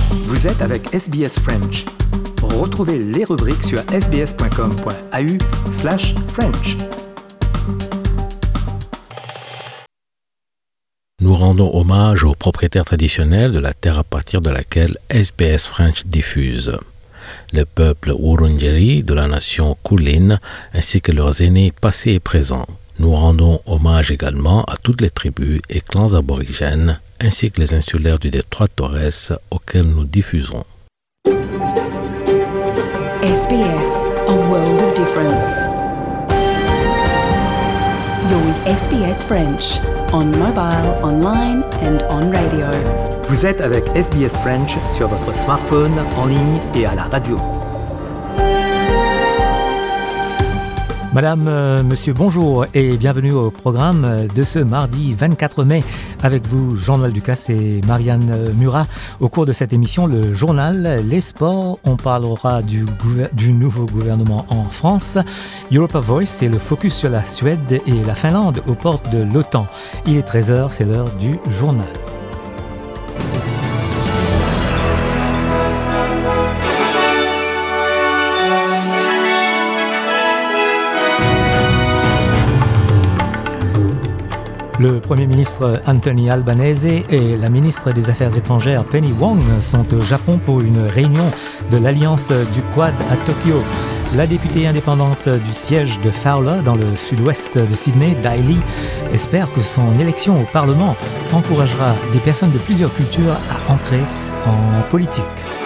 Vous êtes avec SBS French. Retrouvez les rubriques sur sbs.com.au/French. Nous rendons hommage aux propriétaires traditionnels de la terre à partir de laquelle SBS French diffuse. Le peuple Wurundjeri de la nation Kulin ainsi que leurs aînés passés et présents. Nous rendons hommage également à toutes les tribus et clans aborigènes ainsi que les insulaires du détroit de Torres auxquels nous diffusons. SBS, a world of difference. You're with SBS French, on mobile, online and on radio. Vous êtes avec SBS French sur votre smartphone, en ligne et à la radio. Madame, monsieur, bonjour et bienvenue au programme de ce mardi 24 mai. Avec vous, Jean-Noël Ducasse et Marianne Murat. Au cours de cette émission, le journal, les sports, on parlera du nouveau gouvernement en France. Europa Voice, c'est le focus sur la Suède et la Finlande aux portes de l'OTAN. Il est 13h, c'est l'heure du journal. Le Premier ministre Anthony Albanese et la ministre des Affaires étrangères Penny Wong sont au Japon pour une réunion de l'Alliance du Quad à Tokyo. La députée indépendante du siège de Fowler dans le sud-ouest de Sydney, Daly, espère que son élection au Parlement encouragera des personnes de plusieurs cultures à entrer en politique.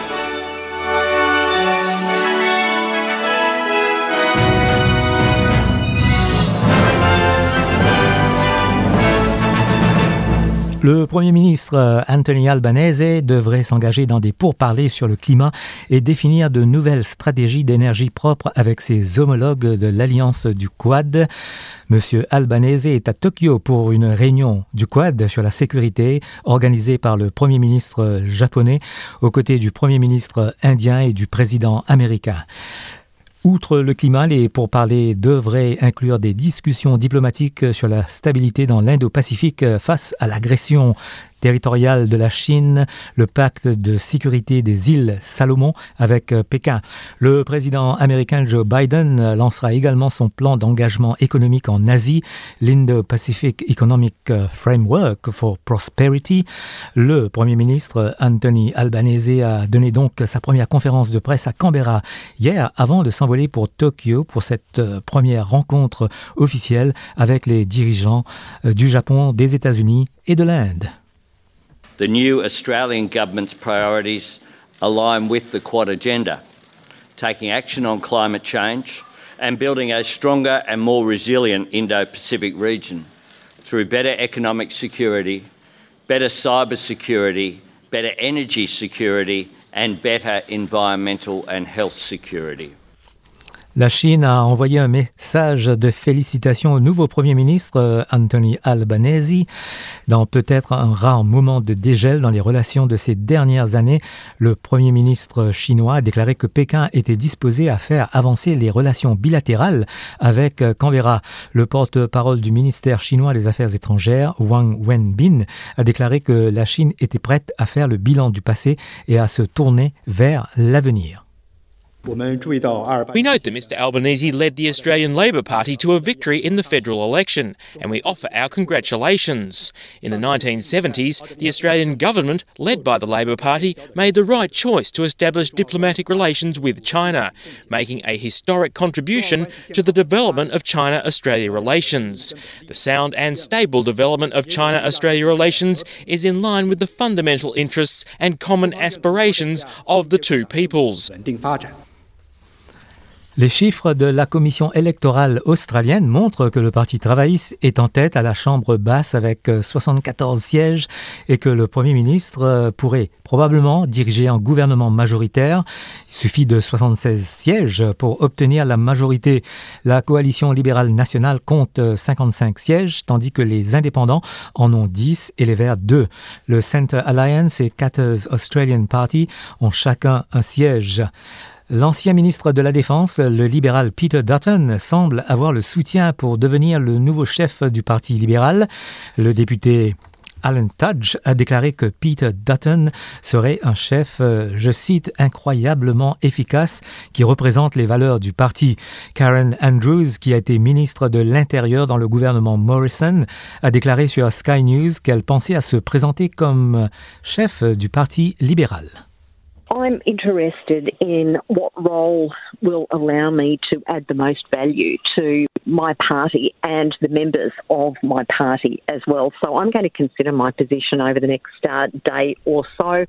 Le Premier ministre Anthony Albanese devrait s'engager dans des pourparlers sur le climat et définir de nouvelles stratégies d'énergie propre avec ses homologues de l'Alliance du Quad. Monsieur Albanese est à Tokyo pour une réunion du Quad sur la sécurité organisée par le Premier ministre japonais aux côtés du Premier ministre indien et du président américain. Outre le climat, les pourparlers devraient inclure des discussions diplomatiques sur la stabilité dans l'Indo-Pacifique face à l'agression territoriale de la Chine, le pacte de sécurité des îles Salomon avec Pékin. Le président américain Joe Biden lancera également son plan d'engagement économique en Asie, l'Indo-Pacific Economic Framework for Prosperity. Le Premier ministre Anthony Albanese a donné donc sa première conférence de presse à Canberra hier avant de s'envoler pour Tokyo pour cette première rencontre officielle avec les dirigeants du Japon, des États-Unis et de l'Inde. The new Australian government's priorities align with the Quad agenda, taking action on climate change and building a stronger and more resilient Indo-Pacific region through better economic security, better cyber security, better energy security and better environmental and health security. La Chine a envoyé un message de félicitations au nouveau Premier ministre Anthony Albanese. Dans peut-être un rare moment de dégel dans les relations de ces dernières années, le Premier ministre chinois a déclaré que Pékin était disposé à faire avancer les relations bilatérales avec Canberra. Le porte-parole du ministère chinois des Affaires étrangères, Wang Wenbin, a déclaré que la Chine était prête à faire le bilan du passé et à se tourner vers l'avenir. We note that Mr Albanese led the Australian Labor Party to a victory in the federal election, and we offer our congratulations. In the 1970s, the Australian government, led by the Labor Party, made the right choice to establish diplomatic relations with China, making a historic contribution to the development of China-Australia relations. The sound and stable development of China-Australia relations is in line with the fundamental interests and common aspirations of the two peoples. Les chiffres de la commission électorale australienne montrent que le Parti travailliste est en tête à la Chambre basse avec 74 sièges et que le Premier ministre pourrait probablement diriger un gouvernement majoritaire. Il suffit de 76 sièges pour obtenir la majorité. La coalition libérale nationale compte 55 sièges, tandis que les indépendants en ont 10 et les Verts 2. Le Centre Alliance et Katter's Australian Party ont chacun un siège. L'ancien ministre de la Défense, le libéral Peter Dutton, semble avoir le soutien pour devenir le nouveau chef du Parti libéral. Le député Alan Tudge a déclaré que Peter Dutton serait un chef, je cite, incroyablement efficace qui représente les valeurs du parti. Karen Andrews, qui a été ministre de l'Intérieur dans le gouvernement Morrison, a déclaré sur Sky News qu'elle pensait à se présenter comme chef du Parti libéral. I'm interested in what role will allow me to add the most value to my party and the members of my party as well. So I'm going to consider my position over the next day or so.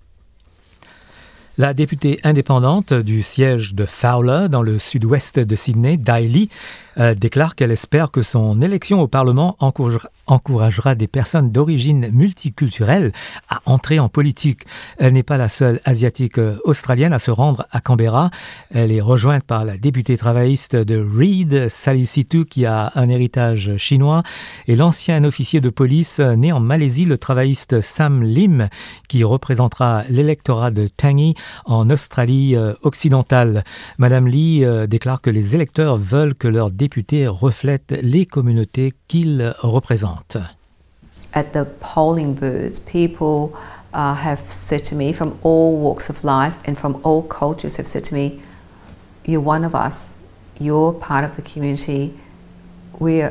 La députée indépendante du siège de Fowler dans le sud-ouest de Sydney, Dai Lee, déclare qu'elle espère que son élection au Parlement encouragera des personnes d'origine multiculturelle à entrer en politique. Elle n'est pas la seule asiatique australienne à se rendre à Canberra. Elle est rejointe par la députée travailliste de Reid, Sally Situ, qui a un héritage chinois, et l'ancien officier de police né en Malaisie, le travailliste Sam Lim, qui représentera l'électorat de Tangi en Australie occidentale. Madame Lee déclare que les électeurs veulent que leurs députés reflètent les communautés qu'ils représentent. At the polling booths, people have said to me from all walks of life and from all cultures have said to me, you're one of us, you're part of the community, we're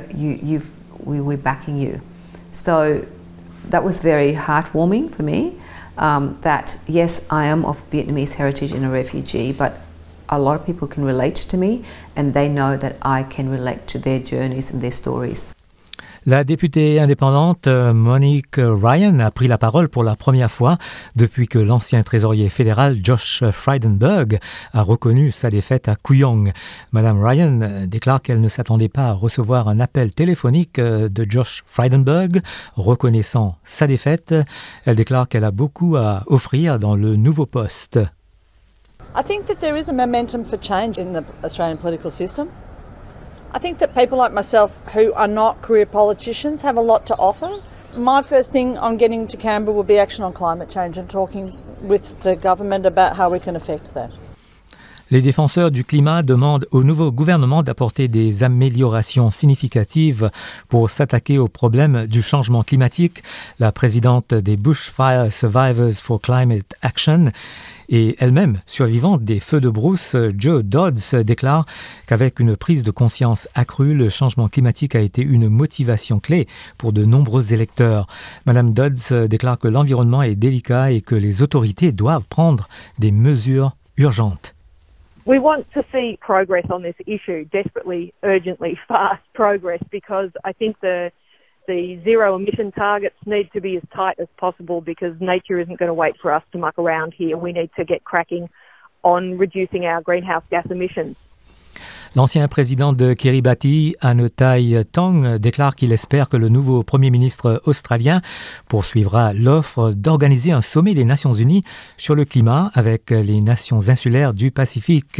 backing you. So that was very heartwarming for me. That yes, I am of Vietnamese heritage and a refugee, but a lot of people can relate to me and they know that I can relate to their journeys and their stories. La députée indépendante Monique Ryan a pris la parole pour la première fois depuis que l'ancien trésorier fédéral Josh Frydenberg a reconnu sa défaite à Kooyong. Madame Ryan déclare qu'elle ne s'attendait pas à recevoir un appel téléphonique de Josh Frydenberg reconnaissant sa défaite. Elle déclare qu'elle a beaucoup à offrir dans le nouveau poste. I think that there is a momentum for change in the Australian political system. I think that people like myself who are not career politicians have a lot to offer. My first thing on getting to Canberra will be action on climate change and talking with the government about how we can affect that. Les défenseurs du climat demandent au nouveau gouvernement d'apporter des améliorations significatives pour s'attaquer aux problèmes du changement climatique. La présidente des Bushfire Survivors for Climate Action et elle-même survivante des feux de brousse, Jo Dodds, déclare qu'avec une prise de conscience accrue, le changement climatique a été une motivation clé pour de nombreux électeurs. Madame Dodds déclare que l'environnement est délicat et que les autorités doivent prendre des mesures urgentes. We want to see progress on this issue, desperately, urgently, fast progress, because I think the zero emission targets need to be as tight as possible because nature isn't going to wait for us to muck around here. We need to get cracking on reducing our greenhouse gas emissions. L'ancien président de Kiribati, Anotai Tong, déclare qu'il espère que le nouveau Premier ministre australien poursuivra l'offre d'organiser un sommet des Nations Unies sur le climat avec les nations insulaires du Pacifique.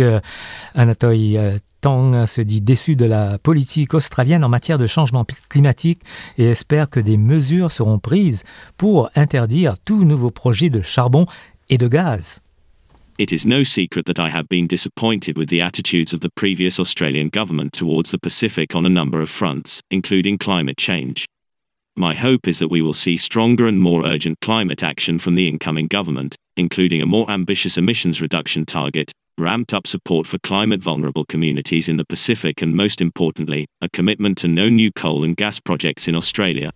Anotai Tong se dit déçu de la politique australienne en matière de changement climatique et espère que des mesures seront prises pour interdire tout nouveau projet de charbon et de gaz. It is no secret that I have been disappointed with the attitudes of the previous Australian government towards the Pacific on a number of fronts, including climate change. My hope is that we will see stronger and more urgent climate action from the incoming government, including a more ambitious emissions reduction target, ramped-up support for climate-vulnerable communities in the Pacific and, most importantly, a commitment to no new coal and gas projects in Australia.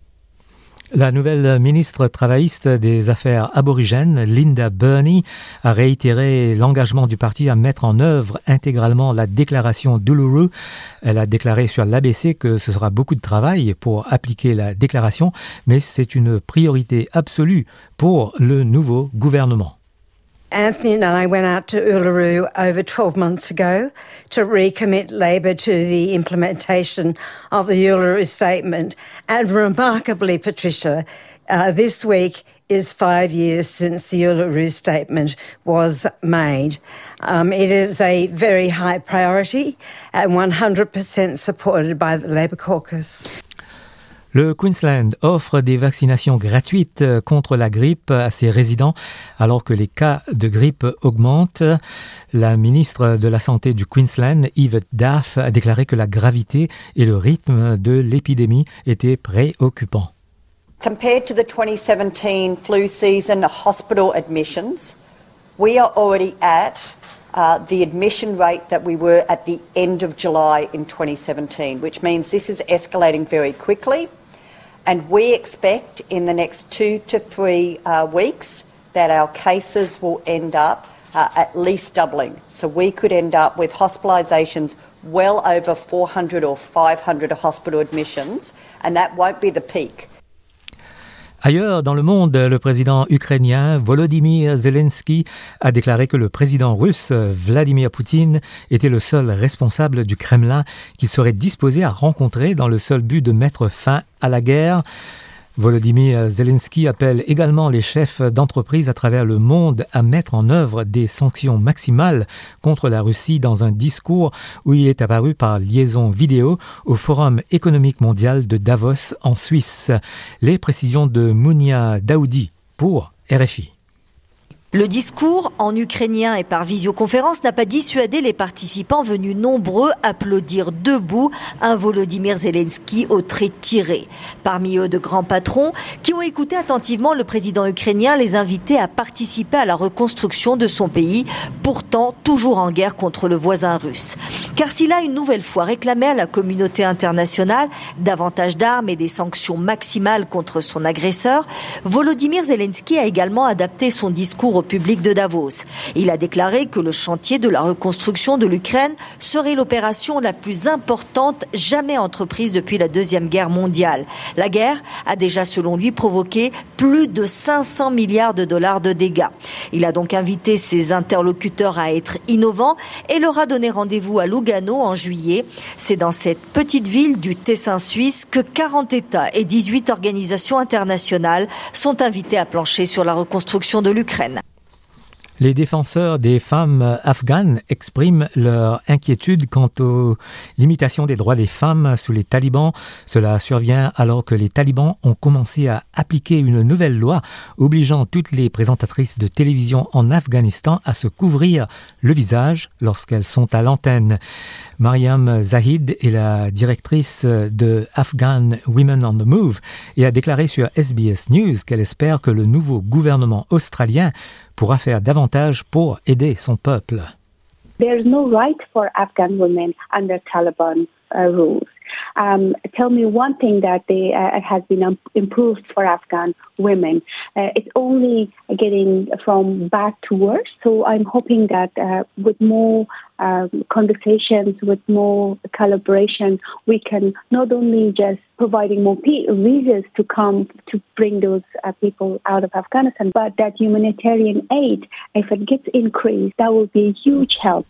La nouvelle ministre travailliste des Affaires aborigènes, Linda Burney, a réitéré l'engagement du parti à mettre en œuvre intégralement la déclaration d'Uluru. Elle a déclaré sur l'ABC que ce sera beaucoup de travail pour appliquer la déclaration, mais c'est une priorité absolue pour le nouveau gouvernement. Anthony and I went out to Uluru over 12 months ago to recommit Labor to the implementation of the Uluru Statement. And remarkably, Patricia, this week is 5 years since the Uluru Statement was made. It is a very high priority and 100% supported by the Labor caucus. Le Queensland offre des vaccinations gratuites contre la grippe à ses résidents alors que les cas de grippe augmentent. La ministre de la Santé du Queensland, Yvette D'Ath, a déclaré que la gravité et le rythme de l'épidémie étaient préoccupants. Compared to the 2017 flu season hospital admissions, we are already at the admission rate that we were at the end of July in 2017, which means this is escalating very quickly. And we expect in the next 2 to 3 weeks that our cases will end up at least doubling. So we could end up with hospitalisations well over 400 or 500 hospital admissions, and that won't be the peak. Ailleurs dans le monde, le président ukrainien Volodymyr Zelensky a déclaré que le président russe Vladimir Poutine était le seul responsable du Kremlin qu'il serait disposé à rencontrer dans le seul but de mettre fin à la guerre. Volodymyr Zelensky appelle également les chefs d'entreprise à travers le monde à mettre en œuvre des sanctions maximales contre la Russie dans un discours où il est apparu par liaison vidéo au Forum économique mondial de Davos en Suisse. Les précisions de Mounia Daoudi pour RFI. Le discours, en ukrainien et par visioconférence, n'a pas dissuadé les participants venus nombreux applaudir debout un Volodymyr Zelensky au trait tiré. Parmi eux, de grands patrons qui ont écouté attentivement le président ukrainien les inviter à participer à la reconstruction de son pays, pourtant toujours en guerre contre le voisin russe. Car s'il a une nouvelle fois réclamé à la communauté internationale davantage d'armes et des sanctions maximales contre son agresseur, Volodymyr Zelensky a également adapté son discours au public de Davos. Il a déclaré que le chantier de la reconstruction de l'Ukraine serait l'opération la plus importante jamais entreprise depuis la Deuxième Guerre mondiale. La guerre a déjà, selon lui, provoqué plus de 500 milliards de dollars de dégâts. Il a donc invité ses interlocuteurs à être innovants et leur a donné rendez-vous à Lugano en juillet. C'est dans cette petite ville du Tessin suisse que 40 États et 18 organisations internationales sont invités à plancher sur la reconstruction de l'Ukraine. Les défenseurs des femmes afghanes expriment leur inquiétude quant aux limitations des droits des femmes sous les talibans. Cela survient alors que les talibans ont commencé à appliquer une nouvelle loi obligeant toutes les présentatrices de télévision en Afghanistan à se couvrir le visage lorsqu'elles sont à l'antenne. Mariam Zahid est la directrice de Afghan Women on the Move et a déclaré sur SBS News qu'elle espère que le nouveau gouvernement australien pourra faire davantage pour aider son peuple. There's no right for Afghan women under Taliban rules. Tell me one thing that has been improved for Afghan women. It's only getting from bad to worse. So I'm hoping that with more conversations, with more collaboration, we can not only just providing more visas to come to bring those people out of Afghanistan, but that humanitarian aid, if it gets increased, that will be a huge help.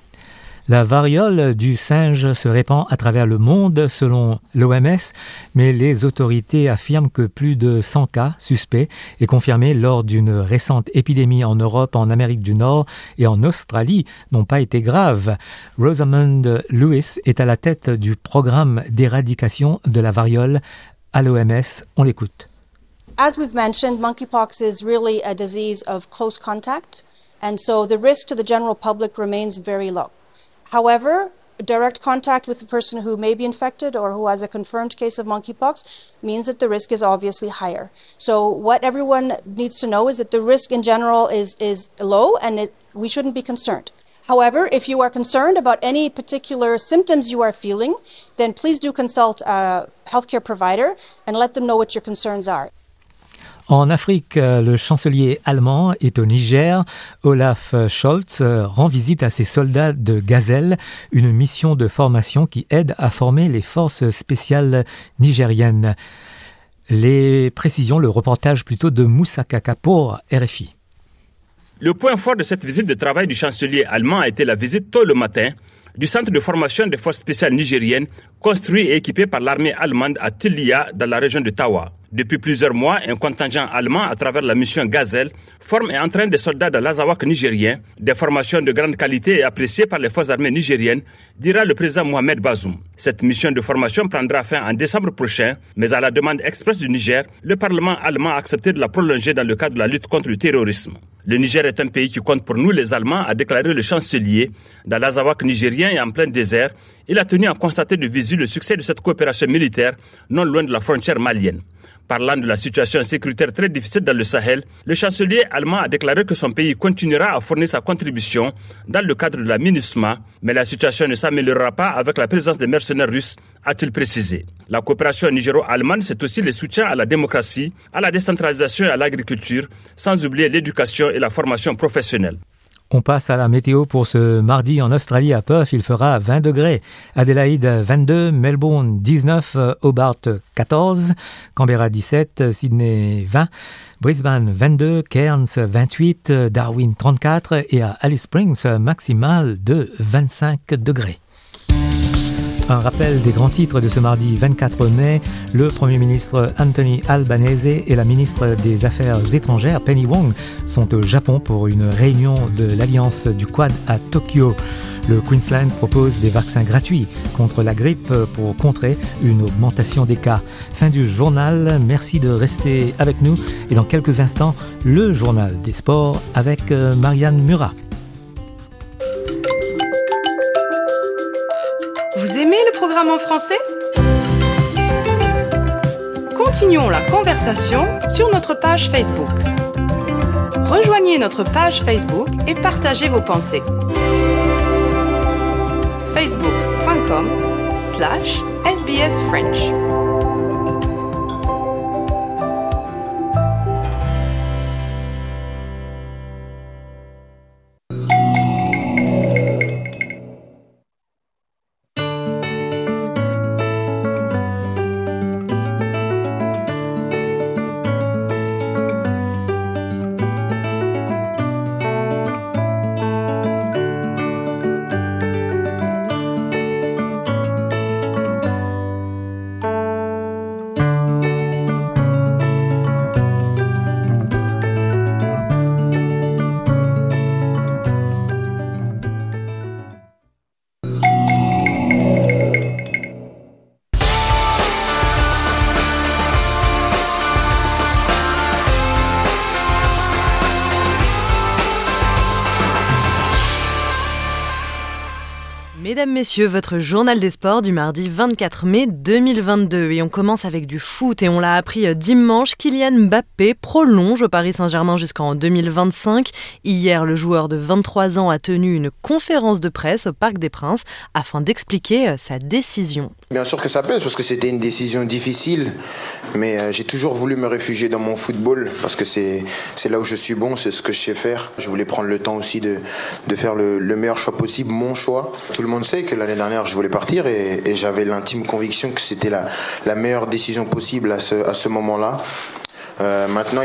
La variole du singe se répand à travers le monde selon l'OMS, mais les autorités affirment que plus de 100 cas suspects et confirmés lors d'une récente épidémie en Europe, en Amérique du Nord et en Australie n'ont pas été graves. Rosamund Lewis est à la tête du programme d'éradication de la variole à l'OMS. On l'écoute. As we've mentioned, monkeypox is really a disease of close contact, and so the risk to the general public remains very low. However, direct contact with a person who may be infected or who has a confirmed case of monkeypox means that the risk is obviously higher. So what everyone needs to know is that the risk in general is low and we shouldn't be concerned. However, if you are concerned about any particular symptoms you are feeling, then please do consult a healthcare provider and let them know what your concerns are. En Afrique, le chancelier allemand est au Niger. Olaf Scholz rend visite à ses soldats de Gazelle, une mission de formation qui aide à former les forces spéciales nigériennes. Les précisions, le reportage plutôt de Moussa Kaka pour RFI. Le point fort de cette visite de travail du chancelier allemand a été la visite tôt le matin du centre de formation des forces spéciales nigériennes construit et équipé par l'armée allemande à Tilia dans la région de Tawa. Depuis plusieurs mois, un contingent allemand à travers la mission Gazelle forme et entraîne des soldats de l'Azawak nigérien, des formations de grande qualité et appréciées par les forces armées nigériennes, dira le président Mohamed Bazoum. Cette mission de formation prendra fin en décembre prochain, mais à la demande expresse du Niger, le Parlement allemand a accepté de la prolonger dans le cadre de la lutte contre le terrorisme. Le Niger est un pays qui compte pour nous les Allemands, a déclaré le chancelier. Dans l'Azawak nigérien et en plein désert, il a tenu à constater de visu le succès de cette coopération militaire non loin de la frontière malienne. Parlant de la situation sécuritaire très difficile dans le Sahel, le chancelier allemand a déclaré que son pays continuera à fournir sa contribution dans le cadre de la MINUSMA, mais la situation ne s'améliorera pas avec la présence des mercenaires russes, a-t-il précisé. La coopération nigéro-allemande, c'est aussi le soutien à la démocratie, à la décentralisation et à l'agriculture, sans oublier l'éducation et la formation professionnelle. On passe à la météo pour ce mardi en Australie à Perth, il fera 20 degrés. Adélaïde 22, Melbourne 19, Hobart 14, Canberra 17, Sydney 20, Brisbane 22, Cairns 28, Darwin 34 et à Alice Springs maximal de 25 degrés. Un rappel des grands titres de ce mardi 24 mai. Le Premier ministre Anthony Albanese et la ministre des Affaires étrangères Penny Wong sont au Japon pour une réunion de l'Alliance du Quad à Tokyo. Le Queensland propose des vaccins gratuits contre la grippe pour contrer une augmentation des cas. Fin du journal, merci de rester avec nous et dans quelques instants, le journal des sports avec Marianne Murat. Vous aimez le programme en français ? Continuons la conversation sur notre page Facebook. Rejoignez notre page Facebook et partagez vos pensées. facebook.com/SBS French. Mesdames, Messieurs, votre journal des sports du mardi 24 mai 2022. Et on commence avec du foot et on l'a appris dimanche, Kylian Mbappé prolonge au Paris Saint-Germain jusqu'en 2025. Hier, le joueur de 23 ans a tenu une conférence de presse au Parc des Princes afin d'expliquer sa décision. Bien sûr que ça pèse parce que c'était une décision difficile, mais j'ai toujours voulu me réfugier dans mon football parce que c'est là où je suis bon, c'est ce que je sais faire. Je voulais prendre le temps aussi de faire le meilleur choix possible, mon choix. Tout le monde sait que l'année dernière je voulais partir et j'avais l'intime conviction que c'était la meilleure décision possible à ce moment-là. Maintenant,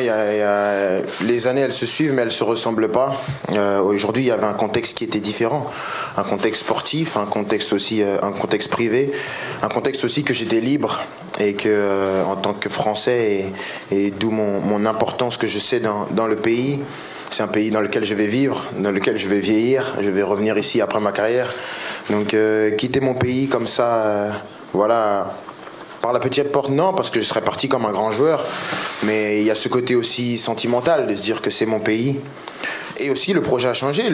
les années, elles se suivent, mais elles ne se ressemblent pas. Aujourd'hui, il y avait un contexte qui était différent. Un contexte sportif, un contexte privé, un contexte aussi que j'étais libre et que, en tant que Français, et d'où mon importance que je sais dans le pays. C'est un pays dans lequel je vais vivre, dans lequel je vais vieillir. Je vais revenir ici après ma carrière. Donc, quitter mon pays comme ça, voilà... Par la petite porte, non, parce que je serais parti comme un grand joueur. Mais il y a ce côté aussi sentimental de se dire que c'est mon pays. Et aussi, le projet a changé.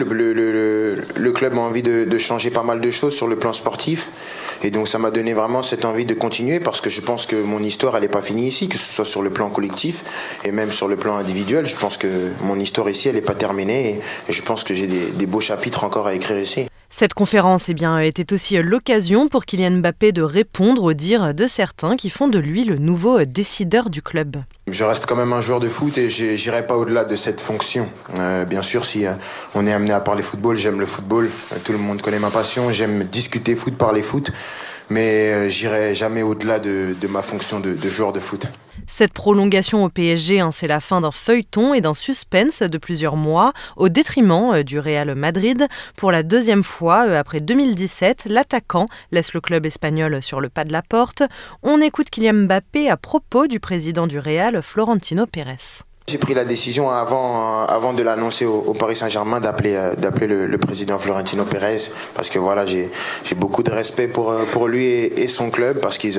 Le club a envie de changer pas mal de choses sur le plan sportif. Et donc, ça m'a donné vraiment cette envie de continuer parce que je pense que mon histoire, elle n'est pas finie ici, que ce soit sur le plan collectif et même sur le plan individuel. Je pense que mon histoire ici, elle n'est pas terminée. Et je pense que j'ai des beaux chapitres encore à écrire ici. Cette conférence était aussi l'occasion pour Kylian Mbappé de répondre aux dires de certains qui font de lui le nouveau décideur du club. Je reste quand même un joueur de foot et je n'irai pas au-delà de cette fonction. Bien sûr, si on est amené à parler football, j'aime le football. Tout le monde connaît ma passion, j'aime discuter foot, parler foot. Mais j'irai jamais au-delà de ma fonction de joueur de foot. Cette prolongation au PSG, c'est la fin d'un feuilleton et d'un suspense de plusieurs mois au détriment du Real Madrid. Pour la deuxième fois, après 2017, l'attaquant laisse le club espagnol sur le pas de la porte. On écoute Kylian Mbappé à propos du président du Real, Florentino Pérez. J'ai pris la décision avant de l'annoncer au Paris Saint-Germain d'appeler le président Florentino Pérez parce que voilà, j'ai beaucoup de respect pour lui et son club parce qu'ils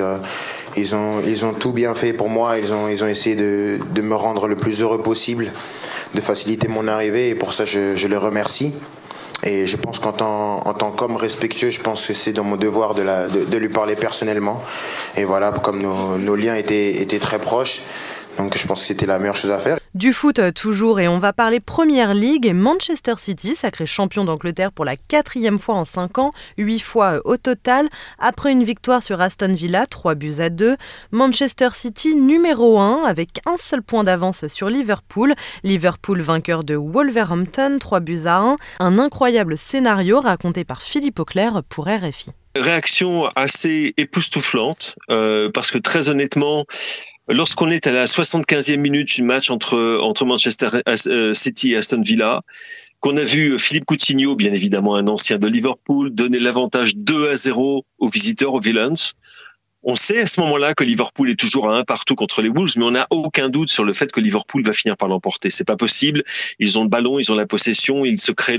ont tout bien fait pour moi. Ils ont essayé de me rendre le plus heureux possible, de faciliter mon arrivée et pour ça je les remercie. Et je pense qu'en tant qu'homme respectueux, je pense que c'est dans mon devoir de lui parler personnellement. Et voilà, comme nos liens étaient très proches, donc je pense que c'était la meilleure chose à faire. Du foot toujours, et on va parler Première Ligue. Manchester City, sacré champion d'Angleterre pour la 4e fois en 5 ans, 8 fois au total. Après une victoire sur Aston Villa, 3-2. Manchester City numéro 1 avec un seul point d'avance sur Liverpool. Liverpool vainqueur de Wolverhampton, 3-1. Un incroyable scénario raconté par Philippe Auclair pour RFI. Réaction assez époustouflante, parce que très honnêtement, lorsqu'on est à la 75e minute du match entre Manchester City et Aston Villa, qu'on a vu Philippe Coutinho, bien évidemment un ancien de Liverpool, donner l'avantage 2-0 aux visiteurs, aux Villains, on sait à ce moment-là que Liverpool est toujours à 1 partout contre les Wolves, mais on n'a aucun doute sur le fait que Liverpool va finir par l'emporter. C'est pas possible. Ils ont le ballon, ils ont la possession, ils créent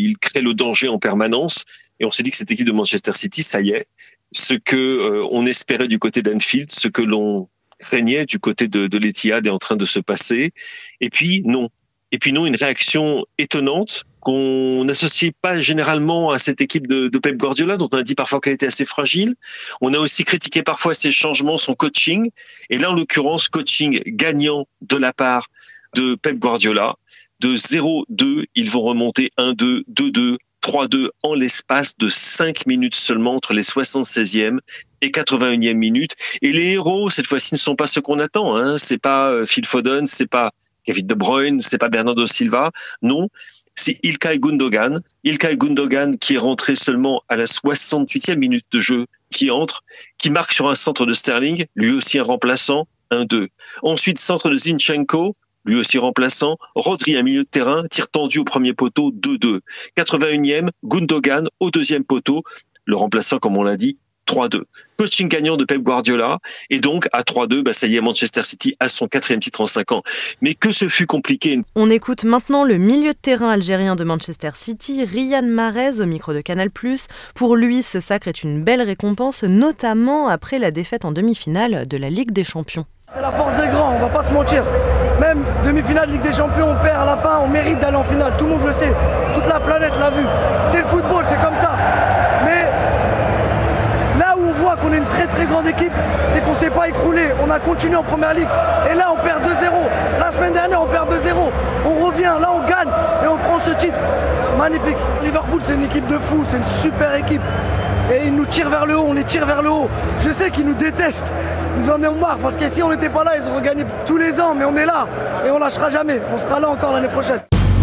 le danger en permanence. Et on s'est dit que cette équipe de Manchester City, ça y est, ce que on espérait du côté d'Anfield, ce que l'on craignait du côté de l'Etihad est en train de se passer. Et puis non, une réaction étonnante qu'on n'associe pas généralement à cette équipe de Pep Guardiola, dont on a dit parfois qu'elle était assez fragile. On a aussi critiqué parfois ses changements, son coaching. Et là, en l'occurrence, coaching gagnant de la part de Pep Guardiola. De 0-2, ils vont remonter 1-2, 2-2, 3-2 en l'espace de 5 minutes seulement entre les 76e et 81e minutes. Et les héros, cette fois-ci, ne sont pas ceux qu'on attend, hein. C'est pas Phil Foden, c'est pas Kevin De Bruyne, c'est pas Bernardo Silva. Non, c'est Ilkay Gundogan. Ilkay Gundogan qui est rentré seulement à la 68e minute de jeu, qui marque sur un centre de Sterling, lui aussi un remplaçant, 1-2. Ensuite, centre de Zinchenko, lui aussi remplaçant. Rodri à milieu de terrain, tir tendu au premier poteau, 2-2. 81e, Gundogan au deuxième poteau, le remplaçant comme on l'a dit, 3-2. Coaching gagnant de Pep Guardiola, et donc à 3-2, ça y est, Manchester City a son 4e titre en 5 ans. Mais que ce fut compliqué. On écoute maintenant le milieu de terrain algérien de Manchester City, Riyad Mahrez, au micro de Canal+. Pour lui, ce sacre est une belle récompense, notamment après la défaite en demi-finale de la Ligue des Champions. C'est la force des grands, on va pas se mentir. Même demi-finale Ligue des Champions, on perd à la fin, on mérite d'aller en finale. Tout le monde le sait, toute la planète l'a vu. C'est le football, c'est comme ça. Mais là où on voit qu'on est une très très grande équipe, c'est qu'on s'est pas écroulé. On a continué en première ligue. Et là, on perd 2-0. La semaine dernière, on perd 2-0. On revient, là, on gagne et on prend ce titre. Magnifique. Liverpool, c'est une équipe de fous, c'est une super équipe. Et ils nous tirent vers le haut, on les tire vers le haut. Je sais qu'ils nous détestent. Ils en ont marre parce que si on n'était pas là, ils auraient gagné tous les ans. Mais on est là et on lâchera jamais. On sera là encore l'année prochaine.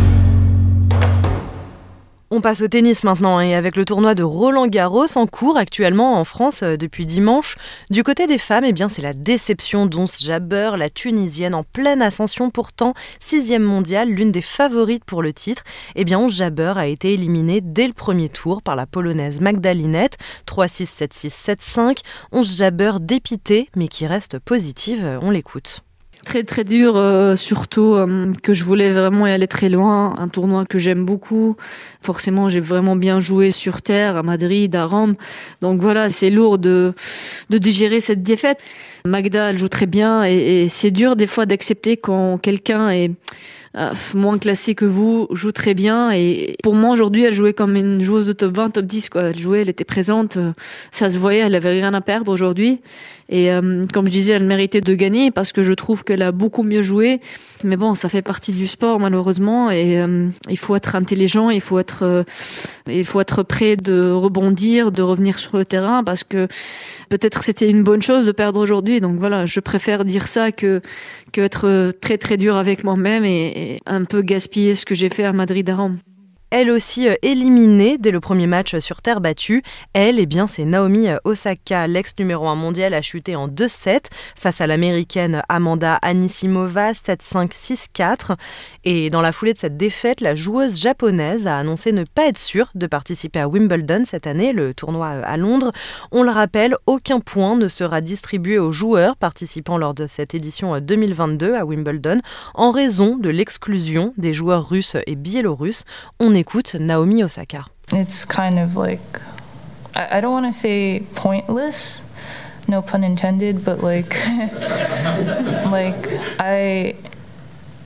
On passe au tennis maintenant, et avec le tournoi de Roland-Garros en cours actuellement en France depuis dimanche. Du côté des femmes, c'est la déception d'Ons Jabeur, la Tunisienne en pleine ascension, pourtant 6e mondiale, l'une des favorites pour le titre. Ons Jabeur a été éliminée dès le premier tour par la Polonaise Magda Linette, 3-6, 7-6, 7-5. Ons Jabeur dépitée, mais qui reste positive, on l'écoute. Très très dur, surtout que je voulais vraiment y aller très loin, un tournoi que j'aime beaucoup. Forcément, j'ai vraiment bien joué sur terre, à Madrid, à Rome. Donc voilà, c'est lourd de digérer cette défaite. Magda, elle joue très bien et c'est dur des fois d'accepter quand quelqu'un est moins classée que vous, joue très bien. Et pour moi, aujourd'hui, elle jouait comme une joueuse de top 20, top 10, quoi. Elle jouait, elle était présente, ça se voyait, elle avait rien à perdre aujourd'hui. Et comme je disais, elle méritait de gagner parce que je trouve qu'elle a beaucoup mieux joué. Mais bon, ça fait partie du sport, malheureusement. Et il faut être intelligent, il faut être prêt de rebondir, de revenir sur le terrain, parce que peut-être c'était une bonne chose de perdre aujourd'hui. Donc voilà, je préfère dire ça que être très très dur avec moi-même et un peu gaspiller ce que j'ai fait à Madrid à Rome. Elle aussi éliminée dès le premier match sur terre battue. Elle, c'est Naomi Osaka, l'ex-numéro 1 mondial, a chuté en 2-7 face à l'américaine Amanda Anisimova, 7-5, 6-4. Et dans la foulée de cette défaite, la joueuse japonaise a annoncé ne pas être sûre de participer à Wimbledon cette année, le tournoi à Londres. On le rappelle, aucun point ne sera distribué aux joueurs participant lors de cette édition 2022 à Wimbledon en raison de l'exclusion des joueurs russes et biélorusses. On écoute Naomi Osaka. It's kind of like, I don't want to say pointless, no pun intended, but like I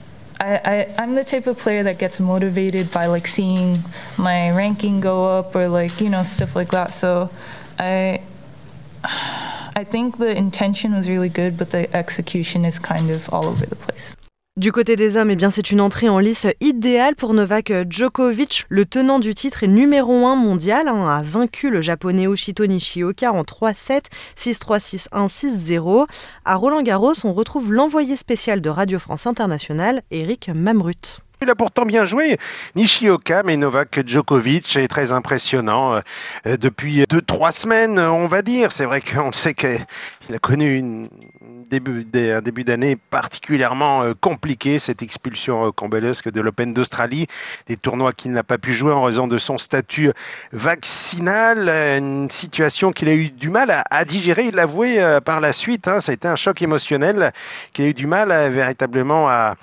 I'm the type of player that gets motivated by like seeing my ranking go up or like, you know, stuff like that. So I think the intention was really good, but the execution is kind of all over the place. Du côté des hommes, eh bien, c'est une entrée en lice idéale pour Novak Djokovic. Le tenant du titre est numéro 1 mondial, a vaincu le japonais Yoshito Nishioka en 3-7, 6-3, 6-1, 6-0. À Roland-Garros, on retrouve l'envoyé spécial de Radio France Internationale, Eric Mamrut. Il a pourtant bien joué, Nishioka, mais Novak Djokovic est très impressionnant depuis 2-3 semaines, on va dire. C'est vrai qu'on sait qu'il a connu un début d'année particulièrement compliqué, cette expulsion rocambolesque de l'Open d'Australie, des tournois qu'il n'a pas pu jouer en raison de son statut vaccinal, une situation qu'il a eu du mal à digérer, il l'a avoué par la suite, ça a été un choc émotionnel qu'il a eu du mal véritablement à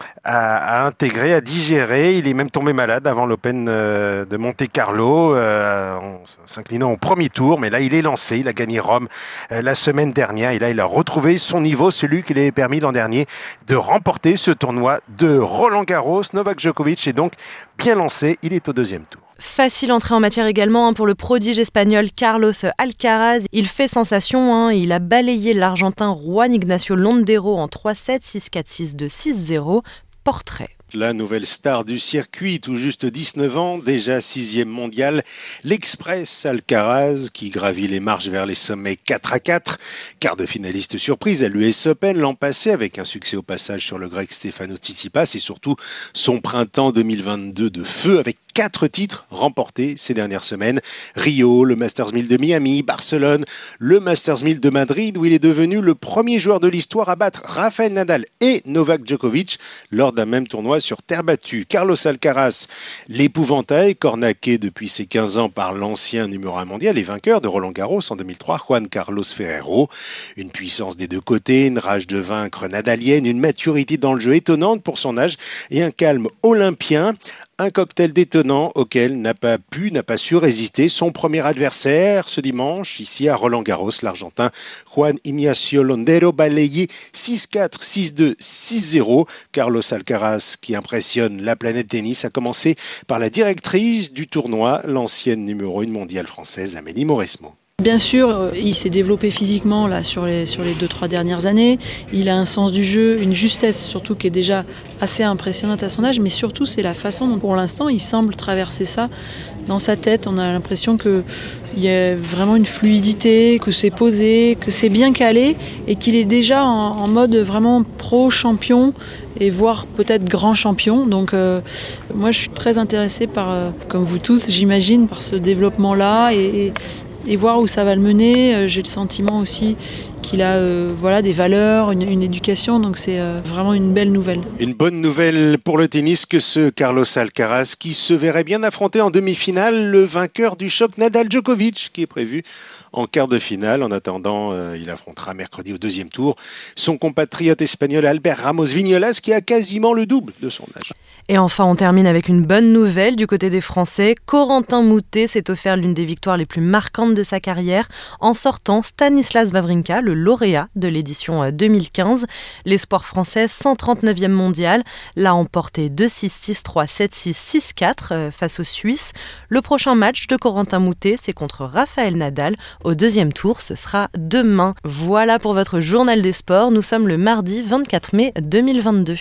intégrer, à digérer. Il est même tombé malade avant l'Open de Monte-Carlo en s'inclinant au premier tour, mais là il est lancé, il a gagné Rome la semaine dernière et là il a retrouvé son niveau, celui qui lui avait permis l'an dernier de remporter ce tournoi de Roland-Garros. Novak Djokovic est donc bien lancé, il est au deuxième tour. Facile entrée en matière également pour le prodige espagnol Carlos Alcaraz. Il fait sensation, il a balayé l'Argentin Juan Ignacio Londero en 3-7, 6-4, 6-2, 6-0. Portrait. La nouvelle star du circuit, tout juste 19 ans, déjà 6e mondial, l'Express Alcaraz qui gravit les marches vers les sommets 4-4, quart de finaliste surprise à l'US Open l'an passé avec un succès au passage sur le grec Stefanos Tsitsipas et surtout son printemps 2022 de feu avec 4 titres remportés ces dernières semaines. Rio, le Masters 1000 de Miami, Barcelone, le Masters 1000 de Madrid où il est devenu le premier joueur de l'histoire à battre Rafael Nadal et Novak Djokovic lors d'un même tournoi sur terre battue. Carlos Alcaraz, l'épouvantail, cornaqué depuis ses 15 ans par l'ancien numéro 1 mondial et vainqueur de Roland-Garros en 2003, Juan Carlos Ferrero. Une puissance des deux côtés, une rage de vaincre nadalienne, une maturité dans le jeu étonnante pour son âge et un calme olympien. Un cocktail détonnant auquel n'a pas su résister son premier adversaire ce dimanche, ici à Roland-Garros, l'Argentin Juan Ignacio Londero balayé 6-4, 6-2, 6-0. Carlos Alcaraz, qui impressionne la planète tennis, a commencé par la directrice du tournoi, l'ancienne numéro 1 mondiale française Amélie Mauresmo. Bien sûr, il s'est développé physiquement là sur les 2-3 dernières années. Il a un sens du jeu, une justesse surtout qui est déjà assez impressionnante à son âge, mais surtout c'est la façon dont pour l'instant il semble traverser ça dans sa tête. On a l'impression qu'il y a vraiment une fluidité, que c'est posé, que c'est bien calé et qu'il est déjà en mode vraiment pro-champion et voire peut-être grand champion. Donc moi je suis très intéressée par, comme vous tous j'imagine, par ce développement-là et voir où ça va le mener. J'ai le sentiment aussi qu'il a des valeurs, une éducation, donc c'est vraiment une belle nouvelle. Une bonne nouvelle pour le tennis que ce Carlos Alcaraz qui se verrait bien affronter en demi-finale le vainqueur du choc Nadal-Djokovic qui est prévu en quart de finale. En attendant, il affrontera mercredi au deuxième tour son compatriote espagnol Albert Ramos Vignolas qui a quasiment le double de son âge. Et enfin, on termine avec une bonne nouvelle du côté des Français. Corentin Moutet s'est offert l'une des victoires les plus marquantes de sa carrière en sortant Stanislas Wawrinka, le lauréat de l'édition 2015. L'espoir français, 139e mondial, l'a emporté 2-6, 6-3, 7-6, 6-4 face aux Suisses. Le prochain match de Corentin Moutet, c'est contre Rafael Nadal. Au deuxième tour, ce sera demain. Voilà pour votre journal des sports. Nous sommes le mardi 24 mai 2022.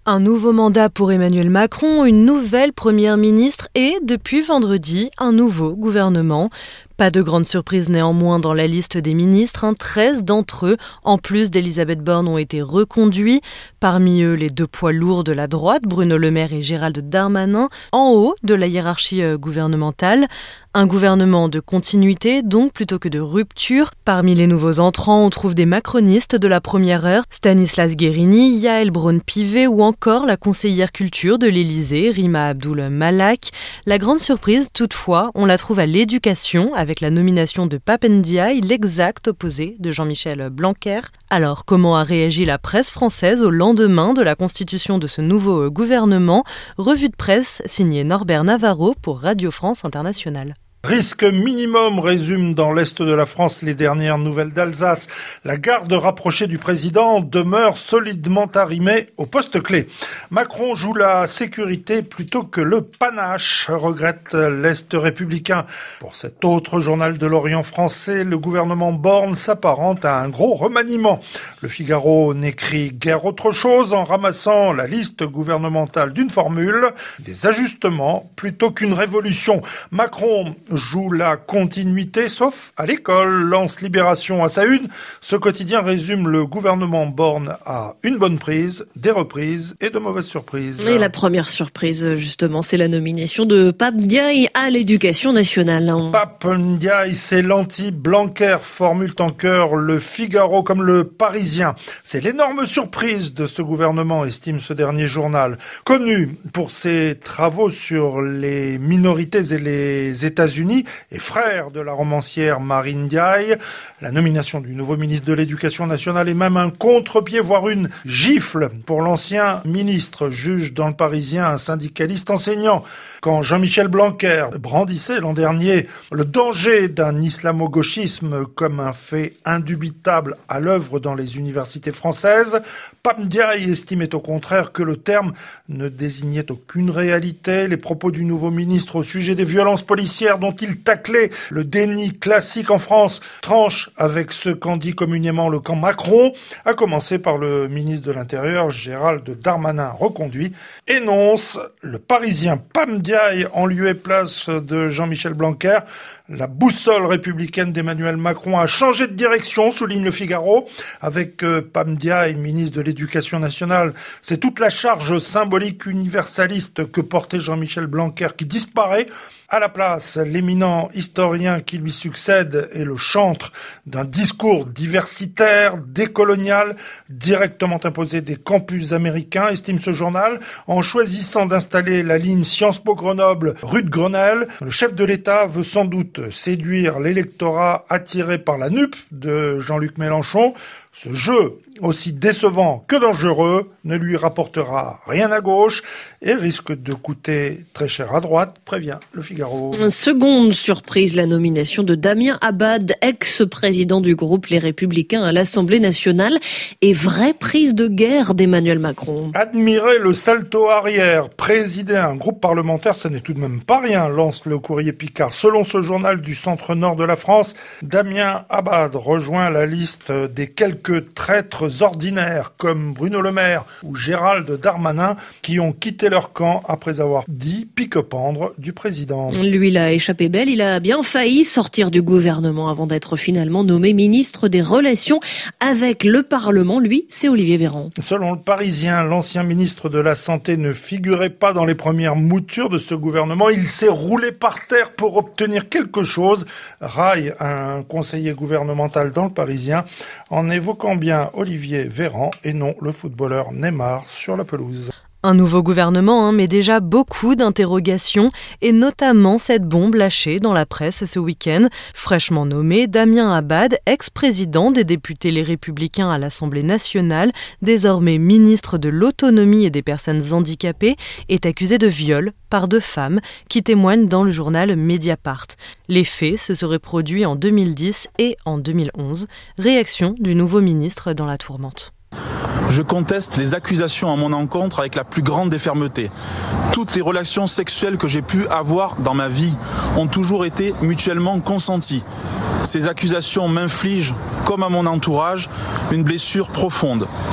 Un nouveau mandat pour Emmanuel Macron, une nouvelle première ministre et, depuis vendredi, un nouveau gouvernement. Pas de grande surprise néanmoins dans la liste des ministres. 13 d'entre eux, en plus d'Elisabeth Borne, ont été reconduits. Parmi eux, les deux poids lourds de la droite, Bruno Le Maire et Gérald Darmanin, en haut de la hiérarchie gouvernementale. Un gouvernement de continuité, donc plutôt que de rupture. Parmi les nouveaux entrants, on trouve des macronistes de la première heure, Stanislas Guerini, Yael Braun-Pivet ou encore la conseillère culture de l'Élysée, Rima Abdul Malak. La grande surprise, toutefois, on la trouve à l'éducation, avec la nomination de Pape Ndiaye, l'exact opposé de Jean-Michel Blanquer. Alors, comment a réagi la presse française au lendemain de la constitution de ce nouveau gouvernement? Revue de presse signée Norbert Navarro pour Radio France Internationale. Risque minimum, résume dans l'Est de la France les dernières nouvelles d'Alsace. La garde rapprochée du président demeure solidement arrimée au poste clé. Macron joue la sécurité plutôt que le panache, regrette l'Est républicain. Pour cet autre journal de l'Orient français, le gouvernement Borne s'apparente à un gros remaniement. Le Figaro n'écrit guère autre chose en ramassant la liste gouvernementale d'une formule, des ajustements plutôt qu'une révolution. Macron joue la continuité, sauf à l'école, lance Libération à sa une. Ce quotidien résume le gouvernement Borne à une bonne prise, des reprises et de mauvaises surprises. Et la première surprise, justement, c'est la nomination de Pape Ndiaye à l'Éducation nationale. Pape Ndiaye, c'est l'anti-Blanquer, formule en chœur le Figaro comme le Parisien. C'est l'énorme surprise de ce gouvernement, estime ce dernier journal. Connu pour ses travaux sur les minorités et les États-Unis, et frère de la romancière Marine Ndiaye. La nomination du nouveau ministre de l'Éducation nationale est même un contre-pied, voire une gifle pour l'ancien ministre, juge dans le Parisien un syndicaliste enseignant. Quand Jean-Michel Blanquer brandissait l'an dernier le danger d'un islamo-gauchisme comme un fait indubitable à l'œuvre dans les universités françaises, Pape Ndiaye estimait au contraire que le terme ne désignait aucune réalité. Les propos du nouveau ministre au sujet des violences policières dont il taclait le déni classique en France tranche avec ce qu'en dit communément le camp Macron, à commencer par le ministre de l'Intérieur, Gérald Darmanin, reconduit, énonce le Parisien Pape Ndiaye en lieu et place de Jean-Michel Blanquer. La boussole républicaine d'Emmanuel Macron a changé de direction, souligne le Figaro, avec Pape Ndiaye, ministre de l'Éducation nationale. C'est toute la charge symbolique universaliste que portait Jean-Michel Blanquer qui disparaît. À la place, l'éminent historien qui lui succède est le chantre d'un discours diversitaire, décolonial, directement imposé des campus américains, estime ce journal. En choisissant d'installer la ligne Sciences Po Grenoble rue de Grenelle, le chef de l'État veut sans doute séduire l'électorat attiré par la NUP de Jean-Luc Mélenchon. Ce jeu, aussi décevant que dangereux, ne lui rapportera rien à gauche et risque de coûter très cher à droite, prévient le Figaro. Seconde surprise, la nomination de Damien Abad, ex-président du groupe Les Républicains à l'Assemblée nationale, et vraie prise de guerre d'Emmanuel Macron. Admirer le salto arrière, présider un groupe parlementaire, ce n'est tout de même pas rien, lance le Courrier Picard. Selon ce journal du centre-nord de la France, Damien Abad rejoint la liste des quelques traîtres ordinaires comme Bruno Le Maire ou Gérald Darmanin qui ont quitté leur camp après avoir dit pique-pendre du président. Lui, il a échappé belle, il a bien failli sortir du gouvernement avant d'être finalement nommé ministre des Relations avec le Parlement. Lui, c'est Olivier Véran. Selon le Parisien, l'ancien ministre de la Santé ne figurait pas dans les premières moutures de ce gouvernement. Il s'est roulé par terre pour obtenir quelque chose, raille un conseiller gouvernemental dans le Parisien, en évoquant bien Olivier Véran et non le footballeur Neymar sur la pelouse. Un nouveau gouvernement, mais déjà beaucoup d'interrogations, et notamment cette bombe lâchée dans la presse ce week-end. Fraîchement nommé, Damien Abad, ex-président des députés Les Républicains à l'Assemblée nationale, désormais ministre de l'Autonomie et des personnes handicapées, est accusé de viol par deux femmes qui témoignent dans le journal Mediapart. Les faits se seraient produits en 2010 et en 2011. Réaction du nouveau ministre dans la tourmente. Je conteste les accusations à mon encontre avec la plus grande des fermetés. Toutes les relations sexuelles que j'ai pu avoir dans ma vie ont toujours été mutuellement consenties. Ces accusations m'infligent, comme à mon entourage, une blessure profonde.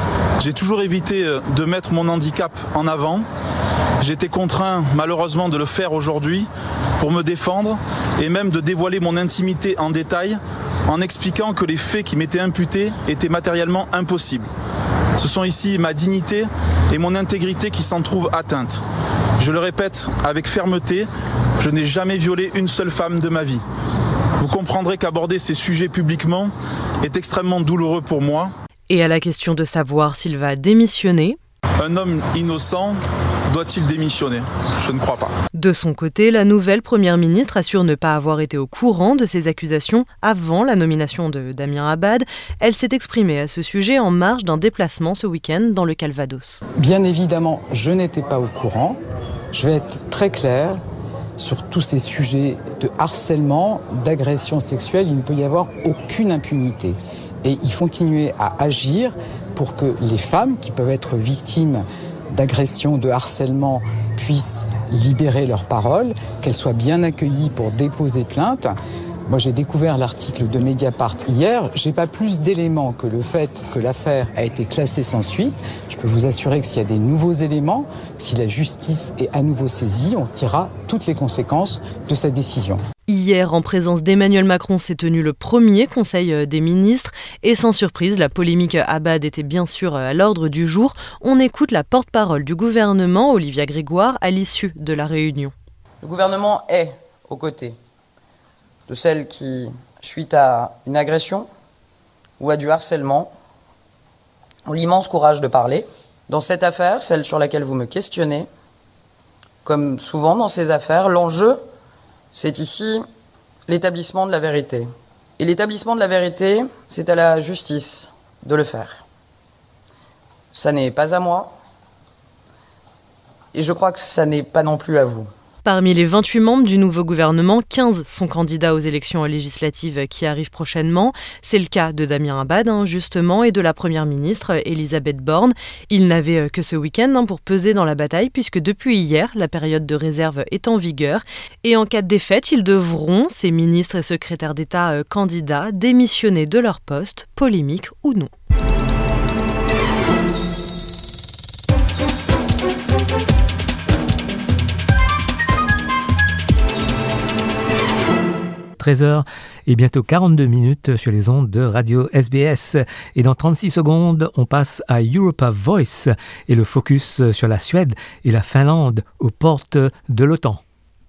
J'ai toujours évité de mettre mon handicap en avant. J'ai été contraint malheureusement de le faire aujourd'hui pour me défendre et même de dévoiler mon intimité en détail en expliquant que les faits qui m'étaient imputés étaient matériellement impossibles. Ce sont ici ma dignité et mon intégrité qui s'en trouvent atteintes. Je le répète avec fermeté, je n'ai jamais violé une seule femme de ma vie. Vous comprendrez qu'aborder ces sujets publiquement est extrêmement douloureux pour moi. Et à la question de savoir s'il va démissionner, un homme innocent doit-il démissionner ? Je ne crois pas. De son côté, la nouvelle première ministre assure ne pas avoir été au courant de ces accusations avant la nomination de Damien Abad. Elle s'est exprimée à ce sujet en marge d'un déplacement ce week-end dans le Calvados. Bien évidemment, je n'étais pas au courant. Je vais être très clair sur tous ces sujets de harcèlement, d'agression sexuelle. Il ne peut y avoir aucune impunité. Et il faut continuer à agir pour que les femmes qui peuvent être victimes d'agression, de harcèlement, puissent libérer leurs paroles, qu'elles soient bien accueillies pour déposer plainte. Moi, j'ai découvert l'article de Mediapart hier. J'ai pas plus d'éléments que le fait que l'affaire a été classée sans suite. Je peux vous assurer que s'il y a des nouveaux éléments, si la justice est à nouveau saisie, on tirera toutes les conséquences de cette décision. Hier, en présence d'Emmanuel Macron, s'est tenu le premier Conseil des ministres. Et sans surprise, la polémique Abad était bien sûr à l'ordre du jour. On écoute la porte-parole du gouvernement, Olivia Grégoire, à l'issue de la réunion. Le gouvernement est aux côtés de celles qui, suite à une agression ou à du harcèlement, ont l'immense courage de parler. Dans cette affaire, celle sur laquelle vous me questionnez, comme souvent dans ces affaires, l'enjeu, c'est ici l'établissement de la vérité. Et l'établissement de la vérité, c'est à la justice de le faire. Ça n'est pas à moi, et je crois que ça n'est pas non plus à vous. Parmi les 28 membres du nouveau gouvernement, 15 sont candidats aux élections législatives qui arrivent prochainement. C'est le cas de Damien Abad, justement, et de la Première ministre, Elisabeth Borne. Ils n'avaient que ce week-end pour peser dans la bataille, puisque depuis hier, la période de réserve est en vigueur. Et en cas de défaite, ils devront, ces ministres et secrétaires d'État candidats, démissionner de leur poste, polémique ou non. – 13h et bientôt 42 minutes sur les ondes de Radio SBS. Et dans 36 secondes, on passe à Europa Voice et le focus sur la Suède et la Finlande aux portes de l'OTAN.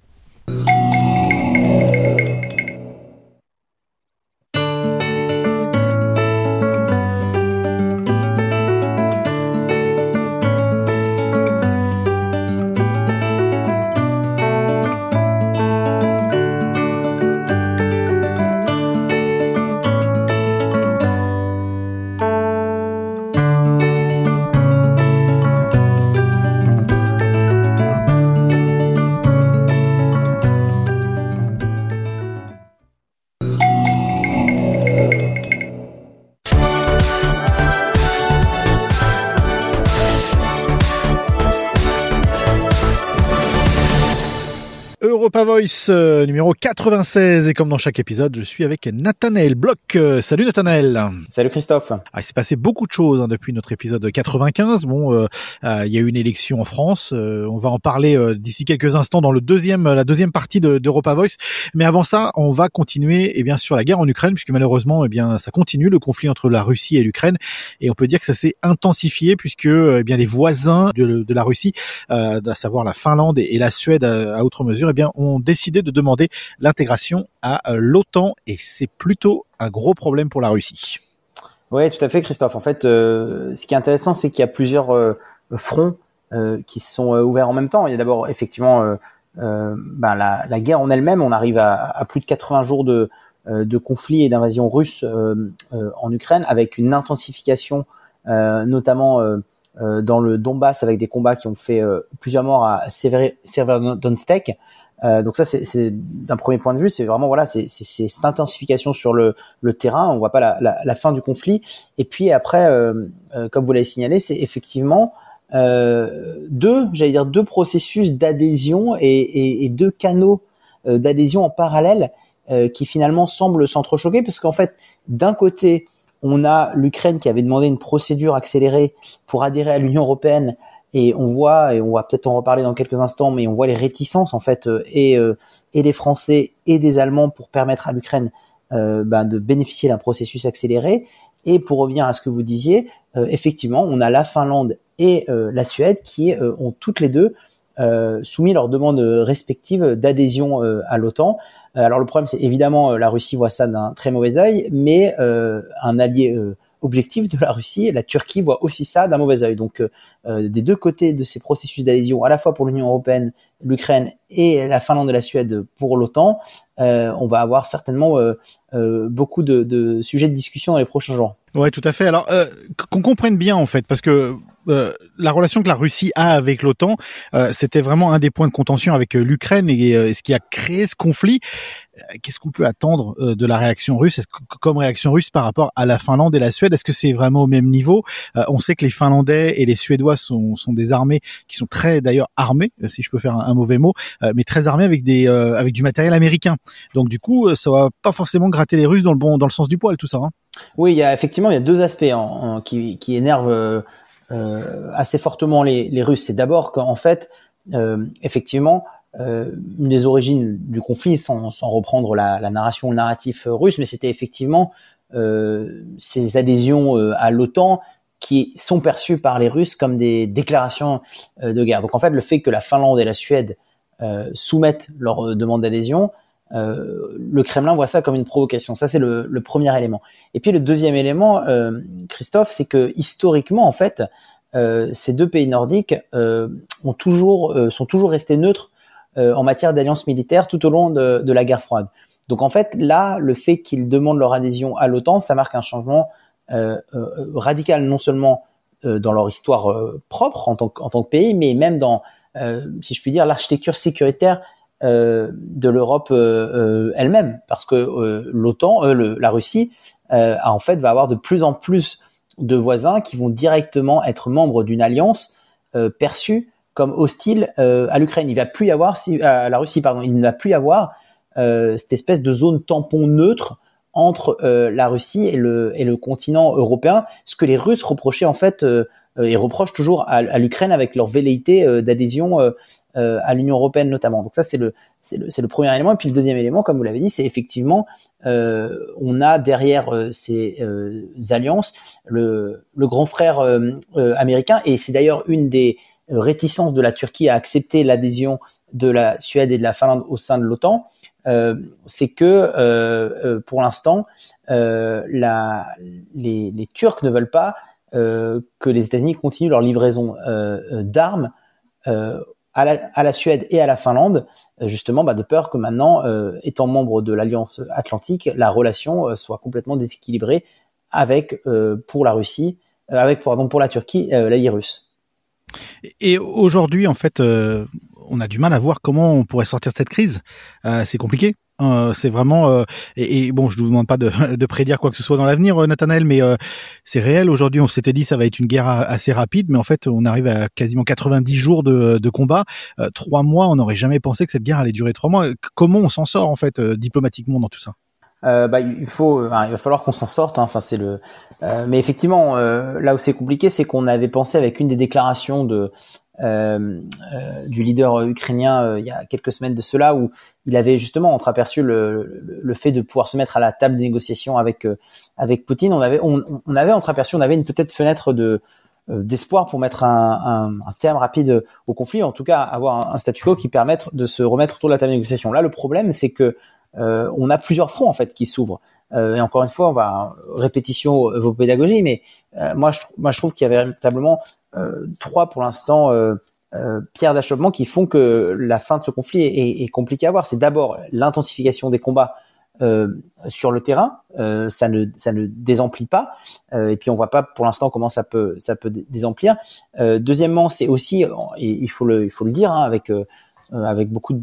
Europa Voice numéro 96 et comme dans chaque épisode, je suis avec Nathanaël Bloch. Salut Nathanaël. Salut Christophe. Il s'est passé beaucoup de choses depuis notre épisode 95. Il y a eu une élection en France. On va en parler d'ici quelques instants dans la deuxième partie d'Europa Voice. Mais avant ça, on va continuer sur la guerre en Ukraine puisque malheureusement ça continue le conflit entre la Russie et l'Ukraine et on peut dire que ça s'est intensifié puisque les voisins de la Russie, à savoir la Finlande et la Suède à outre mesure, ont décidé de demander l'intégration à l'OTAN et c'est plutôt un gros problème pour la Russie. Oui, tout à fait Christophe. En fait, ce qui est intéressant, c'est qu'il y a plusieurs fronts qui sont ouverts en même temps. Il y a d'abord effectivement la guerre en elle-même. On arrive à plus de 80 jours de conflit et d'invasion russe en Ukraine avec une intensification notamment dans le Donbass avec des combats qui ont fait plusieurs morts à Severodonetsk. Donc ça c'est d'un premier point de vue, c'est vraiment c'est cette intensification sur le terrain, on voit pas la fin du conflit. Et puis après comme vous l'avez signalé, c'est effectivement deux processus d'adhésion et deux canaux d'adhésion en parallèle qui finalement semblent s'entrechoquer parce qu'en fait d'un côté On a l'Ukraine qui avait demandé une procédure accélérée pour adhérer à l'Union européenne. Et on va peut-être en reparler dans quelques instants, mais on voit les réticences en fait et des Français et des Allemands pour permettre à l'Ukraine de bénéficier d'un processus accéléré. Et pour revenir à ce que vous disiez, effectivement, on a la Finlande et la Suède qui ont toutes les deux soumis leurs demandes respectives d'adhésion à l'OTAN. Alors le problème, c'est évidemment la Russie voit ça d'un très mauvais œil, mais un allié objectif de la Russie, la Turquie voit aussi ça d'un mauvais œil. Donc des deux côtés de ces processus d'adhésion, à la fois pour l'Union européenne, l'Ukraine et la Finlande et la Suède pour l'OTAN, on va avoir certainement beaucoup de sujets de discussion dans les prochains jours. Ouais, tout à fait. Alors qu'on comprenne bien en fait, parce que la relation que la Russie a avec l'OTAN, c'était vraiment un des points de contention avec l'Ukraine et ce qui a créé ce conflit. Qu'est-ce qu'on peut attendre de la réaction russe, comme réaction russe par rapport à la Finlande et la Suède? Est-ce que c'est vraiment au même niveau? On sait que les Finlandais et les Suédois sont des armées qui sont très d'ailleurs armées, si je peux faire un mauvais mot, mais très armées avec du matériel américain. Donc du coup, ça va pas forcément gratter les Russes dans le sens du poil, tout ça. Hein. Oui, il y a deux aspects qui énervent assez fortement les Russes. C'est d'abord qu'en fait, effectivement, une des origines du conflit, sans reprendre la narration, le narratif russe, mais c'était effectivement ces adhésions à l'OTAN qui sont perçues par les Russes comme des déclarations de guerre. Donc en fait, le fait que la Finlande et la Suède soumettent leur demande d'adhésion, le Kremlin voit ça comme une provocation. Ça, c'est le premier élément. Et puis le deuxième élément, Christophe, c'est que historiquement, en fait, ces deux pays nordiques sont toujours restés neutres en matière d'alliance militaire tout au long de la guerre froide. Donc en fait, là, le fait qu'ils demandent leur adhésion à l'OTAN, ça marque un changement radical, non seulement dans leur histoire propre en tant que pays, mais même dans, si je puis dire, l'architecture sécuritaire de l'Europe elle-même, parce que l'OTAN, la Russie, en fait, va avoir de plus en plus de voisins qui vont directement être membres d'une alliance perçue comme hostile à l'Ukraine. Il va plus y avoir à la Russie, pardon, il ne va plus y avoir cette espèce de zone tampon neutre entre la Russie et le continent européen, ce que les Russes reprochaient en fait et reprochent toujours à l'Ukraine avec leur velléité d'adhésion à l'Union européenne notamment. Donc ça c'est le premier élément. Et puis le deuxième élément, comme vous l'avez dit, c'est effectivement on a derrière ces alliances le grand frère américain, et c'est d'ailleurs une des réticences de la Turquie à accepter l'adhésion de la Suède et de la Finlande au sein de l'OTAN. C'est que pour l'instant les Turcs ne veulent pas que les États-Unis continuent leur livraison d'armes à la Suède et à la Finlande, justement de peur que maintenant, étant membre de l'Alliance Atlantique, la relation soit complètement déséquilibrée avec pour la Turquie, l'allié russe. Et aujourd'hui, en fait, on a du mal à voir comment on pourrait sortir de cette crise. C'est compliqué. C'est vraiment et bon, je ne vous demande pas de prédire quoi que ce soit dans l'avenir, Nathanaël, mais c'est réel. Aujourd'hui, on s'était dit ça va être une guerre assez rapide, mais en fait, on arrive à quasiment 90 jours de combat. 3 mois, on n'aurait jamais pensé que cette guerre allait durer 3 mois. Comment on s'en sort en fait diplomatiquement dans tout ça? Il va falloir qu'on s'en sorte. Hein. Enfin, mais effectivement, là où c'est compliqué, c'est qu'on avait pensé avec une des déclarations du leader ukrainien il y a quelques semaines de cela, où il avait justement entreaperçu le fait de pouvoir se mettre à la table des négociations avec Poutine. On avait entreaperçu, on avait une peut-être fenêtre d'espoir pour mettre un terme rapide au conflit, en tout cas avoir un statu quo qui permette de se remettre autour de la table des négociations. Là, le problème, c'est que on a plusieurs fronts en fait qui s'ouvrent. Et encore une fois, répétition vos pédagogies, mais moi je trouve qu'il y a véritablement 3 pour l'instant pierres d'achoppement qui font que la fin de ce conflit est compliquée à voir. C'est d'abord l'intensification des combats sur le terrain, ça ne désemplit pas, et puis on voit pas pour l'instant comment ça peut désemplir. Deuxièmement, c'est aussi, et il faut le dire, hein, avec beaucoup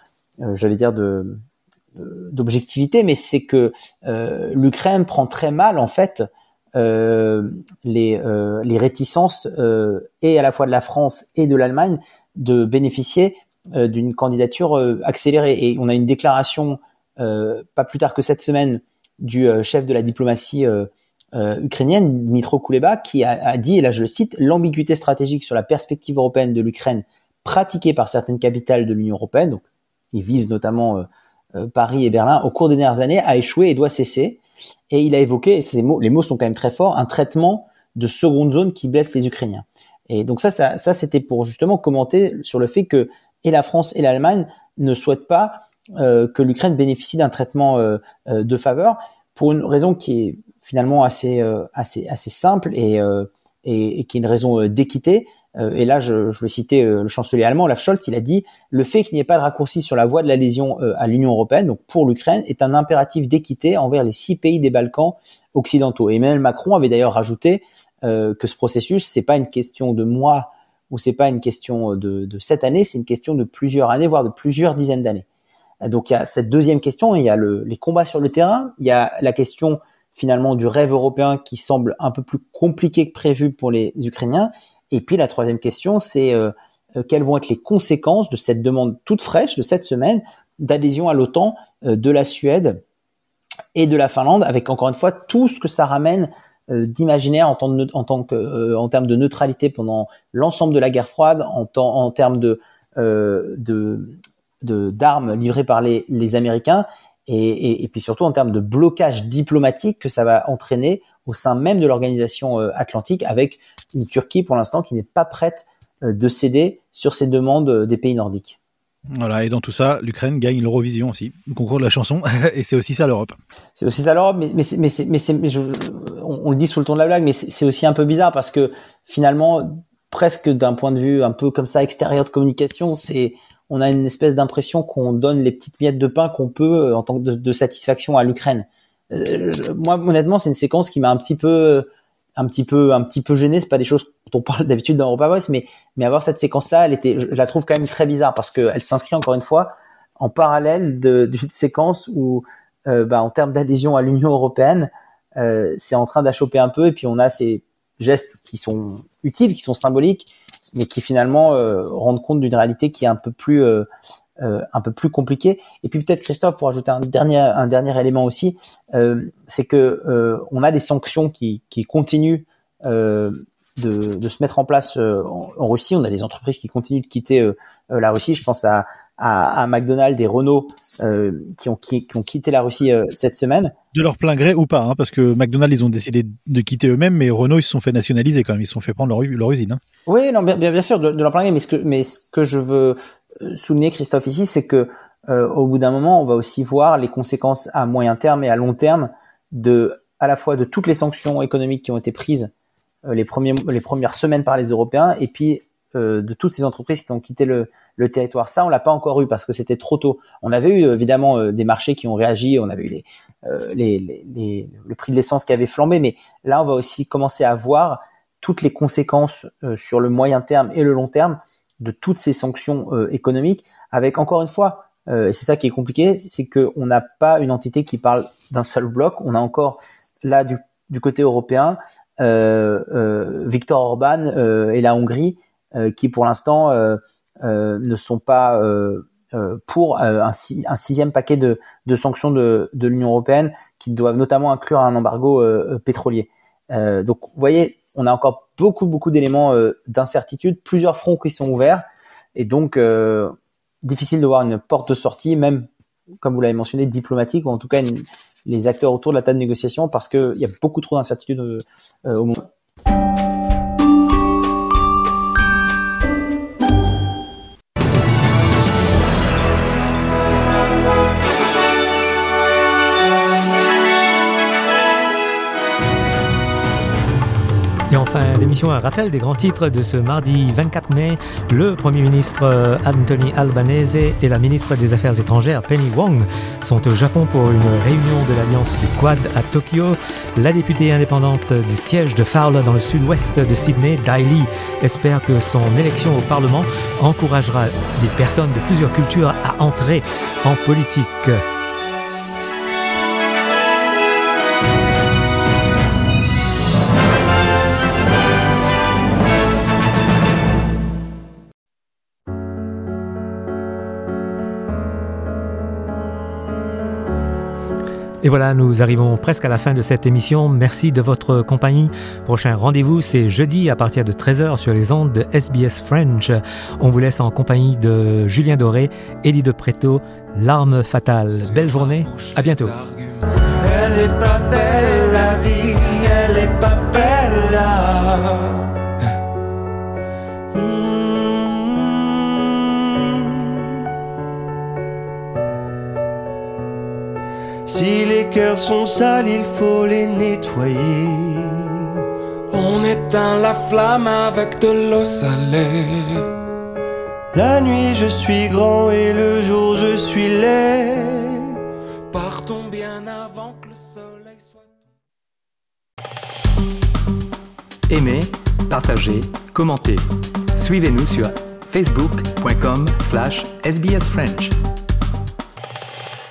d'objectivité, mais c'est que l'Ukraine prend très mal en fait les réticences et à la fois de la France et de l'Allemagne de bénéficier d'une candidature accélérée. Et on a une déclaration pas plus tard que cette semaine du chef de la diplomatie ukrainienne, Dmytro Kuleba, qui a dit, et là je le cite, l'ambiguïté stratégique sur la perspective européenne de l'Ukraine pratiquée par certaines capitales de l'Union européenne, donc il vise notamment Paris et Berlin, au cours des dernières années, a échoué et doit cesser. Et il a évoqué, les mots sont quand même très forts, un traitement de seconde zone qui blesse les Ukrainiens. Et donc ça c'était pour justement commenter sur le fait que et la France et l'Allemagne ne souhaitent pas que l'Ukraine bénéficie d'un traitement de faveur, pour une raison qui est finalement assez simple et qui est une raison d'équité. Et là, je vais citer le chancelier allemand, Olaf Scholz, il a dit « Le fait qu'il n'y ait pas de raccourci sur la voie de l'adhésion à l'Union européenne, donc pour l'Ukraine, est un impératif d'équité envers les 6 pays des Balkans occidentaux. » Et Emmanuel Macron avait d'ailleurs rajouté que ce processus, c'est pas une question de mois ou c'est pas une question de cette année, c'est une question de plusieurs années, voire de plusieurs dizaines d'années. Donc il y a cette deuxième question, il y a les combats sur le terrain, il y a la question finalement du rêve européen qui semble un peu plus compliqué que prévu pour les Ukrainiens. Et puis la troisième question, c'est quelles vont être les conséquences de cette demande toute fraîche de cette semaine d'adhésion à l'OTAN de la Suède et de la Finlande, avec encore une fois tout ce que ça ramène d'imaginaire en termes de neutralité pendant l'ensemble de la guerre froide, en termes d'armes livrées par les Américains, et puis surtout en termes de blocage diplomatique que ça va entraîner au sein même de l'organisation atlantique, avec une Turquie pour l'instant qui n'est pas prête de céder sur ces demandes des pays nordiques. Voilà, et dans tout ça, l'Ukraine gagne l'Eurovision aussi, le concours de la chanson, et c'est aussi ça l'Europe. C'est aussi ça l'Europe, on le dit sous le ton de la blague, mais c'est aussi un peu bizarre parce que finalement, presque d'un point de vue un peu comme ça extérieur de communication, on a une espèce d'impression qu'on donne les petites miettes de pain qu'on peut en tant que de satisfaction à l'Ukraine. Moi, honnêtement, c'est une séquence qui m'a un petit peu gêné. C'est pas des choses dont on parle d'habitude dans Europa Voice, mais avoir cette séquence-là, je la trouve quand même très bizarre parce qu'elle s'inscrit encore une fois en parallèle d'une séquence où, en termes d'adhésion à l'Union européenne, c'est en train d'achoper un peu, et puis on a ces gestes qui sont utiles, qui sont symboliques, mais qui finalement rendent compte d'une réalité qui est un peu plus compliquée. Et puis peut-être Christophe, pour ajouter un dernier élément aussi, c'est que on a des sanctions qui continuent de se mettre en place en Russie. On a des entreprises qui continuent de quitter la Russie. Je pense à McDonald's et Renault qui ont quitté la Russie cette semaine. De leur plein gré ou pas, hein, parce que McDonald's, ils ont décidé de quitter eux-mêmes, mais Renault, ils se sont fait nationaliser quand même. Ils se sont fait prendre leur usine. Hein. Oui, non, bien sûr, de leur plein gré. Mais ce que je veux souligner, Christophe, ici, c'est que au bout d'un moment, on va aussi voir les conséquences à moyen terme et à long terme à la fois de toutes les sanctions économiques qui ont été prises les premières semaines par les Européens, et puis de toutes ces entreprises qui ont quitté le territoire. Ça, on l'a pas encore eu parce que c'était trop tôt. On avait eu évidemment des marchés qui ont réagi, on avait eu le prix de l'essence qui avait flambé, mais là, on va aussi commencer à voir toutes les conséquences sur le moyen terme et le long terme de toutes ces sanctions économiques, avec encore une fois, et c'est ça qui est compliqué, c'est qu'on n'a pas une entité qui parle d'un seul bloc. On a encore là du côté européen Viktor Orban et la Hongrie qui pour l'instant ne sont pas pour un sixième paquet de sanctions de l'Union européenne qui doivent notamment inclure un embargo pétrolier. Donc vous voyez, on a encore beaucoup d'éléments d'incertitude, plusieurs fronts qui sont ouverts, et donc difficile de voir une porte de sortie, même comme vous l'avez mentionné, diplomatique, ou en tout cas les acteurs autour de la table de négociation, parce qu'il y a beaucoup trop d'incertitudes au monde. Et enfin, l'émission a rappel des grands titres de ce mardi 24 mai. Le Premier ministre Anthony Albanese et la ministre des Affaires étrangères Penny Wong sont au Japon pour une réunion de l'Alliance du Quad à Tokyo. La députée indépendante du siège de Fowler dans le sud-ouest de Sydney, Dai Li, espère que son élection au Parlement encouragera des personnes de plusieurs cultures à entrer en politique. Et voilà, nous arrivons presque à la fin de cette émission. Merci de votre compagnie. Prochain rendez-vous, c'est jeudi à partir de 13h sur les ondes de SBS French. On vous laisse en compagnie de Julien Doré, Élie de Préto, L'arme fatale. Belle journée, à bientôt. Elle est pas belle la vie, elle est pas belle là. Si les cœurs sont sales, il faut les nettoyer. On éteint la flamme avec de l'eau salée. La nuit je suis grand et le jour je suis laid. Partons bien avant que le soleil soit... Aimez, partagez, commentez. Suivez-nous sur facebook.com/sbsfrench.